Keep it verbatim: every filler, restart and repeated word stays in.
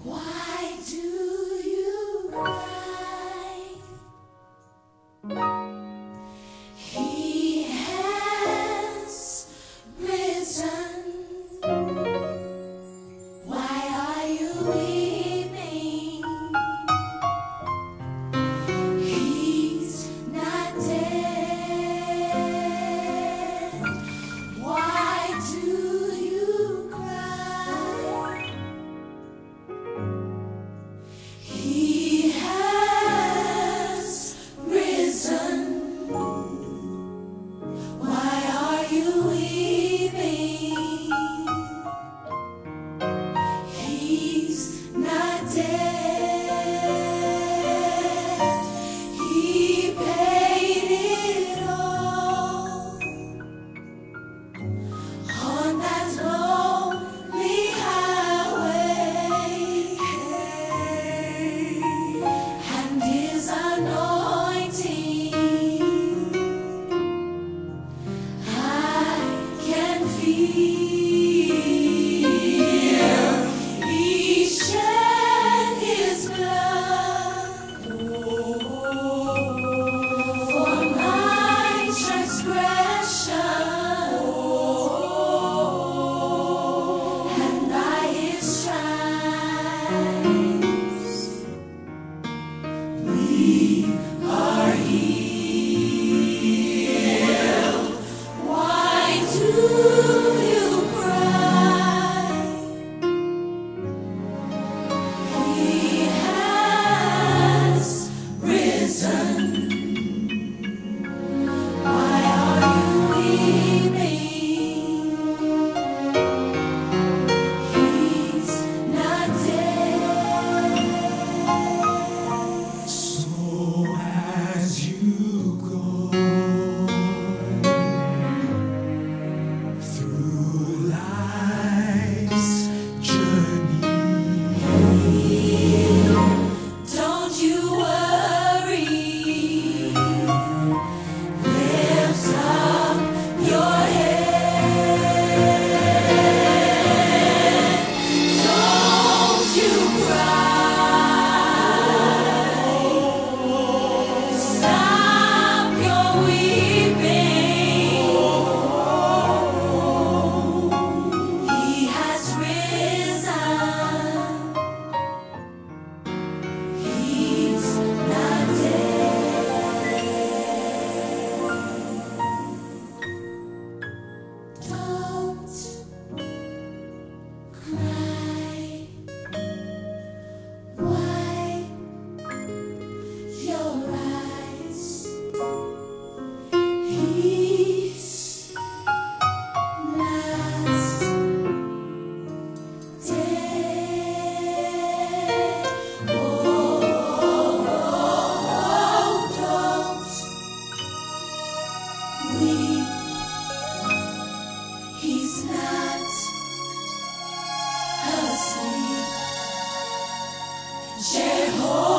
Why do you cry? He has risen. Why are you weeping? He's not dead. Why do you cry? He has risen. Why are you weeping? He's not dead. He paid it all on that lonely highway, and his anointing I can feel. He shed his blood for my transgression, and by his stripes we are healed. Why do you cry? He has risen. Why are you weeping? He's not dead. So as you go through life's journey, Don't you worry. Lift up your head. Don't you cry. Stop your weeping. He has risen. He's not dead. Don't cry. Wipe your eyes. He's not dead. Oh, don't weep. He's not asleep. Jehovah